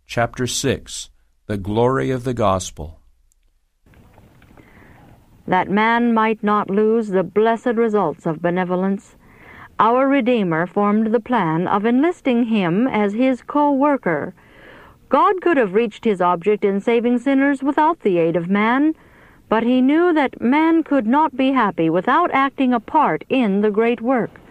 Chapter 6. The Glory of the Gospel. That man might not lose the blessed results of benevolence, our Redeemer formed the plan of enlisting him as his co-worker. God could have reached his object in saving sinners without the aid of man, but he knew that man could not be happy without acting a part in the great work.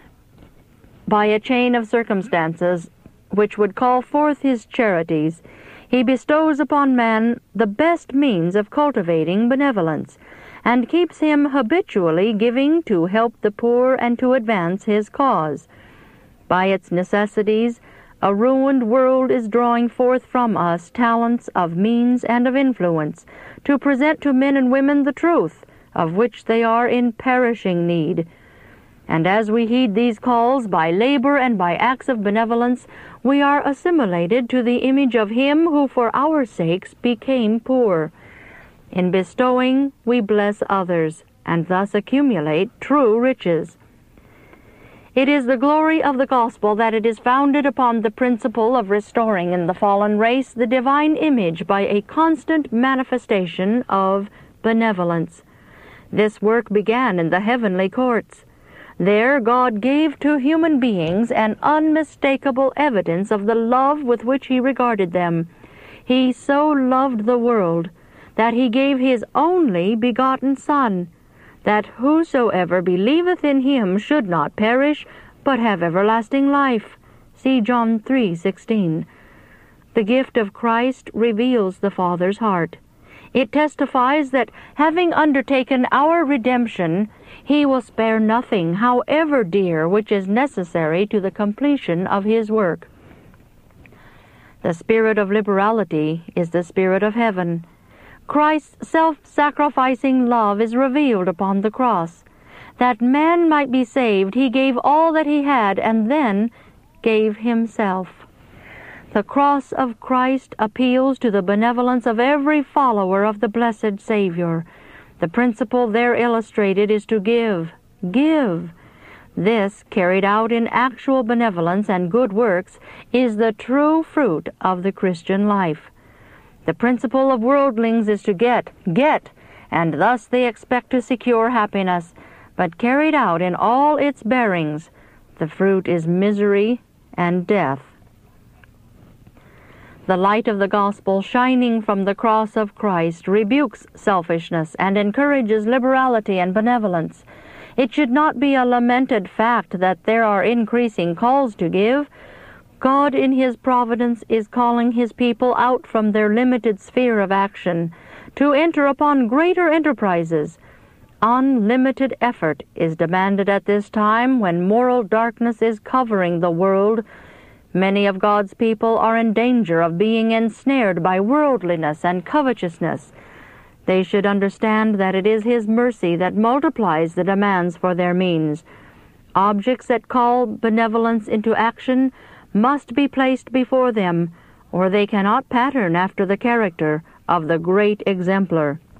By a chain of circumstances which would call forth his charities, he bestows upon man the best means of cultivating benevolence, and keeps him habitually giving to help the poor and to advance his cause. By its necessities, a ruined world is drawing forth from us talents of means and of influence, to present to men and women the truth, of which they are in perishing need. And as we heed these calls by labor and by acts of benevolence, we are assimilated to the image of Him who for our sakes became poor. In bestowing, we bless others, and thus accumulate true riches. It is the glory of the gospel that it is founded upon the principle of restoring in the fallen race the divine image by a constant manifestation of benevolence. This work began in the heavenly courts. There God gave to human beings an unmistakable evidence of the love with which He regarded them. He so loved the world that He gave His only begotten Son, that whosoever believeth in Him should not perish, but have everlasting life. See John 3:16. The gift of Christ reveals the Father's heart. It testifies that, having undertaken our redemption, He will spare nothing, however dear, which is necessary to the completion of His work. The spirit of liberality is the spirit of heaven. Christ's self-sacrificing love is revealed upon the cross. That man might be saved, He gave all that He had, and then gave Himself. The cross of Christ appeals to the benevolence of every follower of the blessed Savior. The principle there illustrated is to give. Give. This, carried out in actual benevolence and good works, is the true fruit of the Christian life. The principle of worldlings is to get, and thus they expect to secure happiness, but carried out in all its bearings, the fruit is misery and death. The light of the gospel shining from the cross of Christ rebukes selfishness and encourages liberality and benevolence. It should not be a lamented fact that there are increasing calls to give. God in His providence is calling His people out from their limited sphere of action to enter upon greater enterprises. Unlimited effort is demanded at this time when moral darkness is covering the world. Many of God's people are in danger of being ensnared by worldliness and covetousness. They should understand that it is His mercy that multiplies the demands for their means. Objects that call benevolence into action must be placed before them, or they cannot pattern after the character of the great exemplar.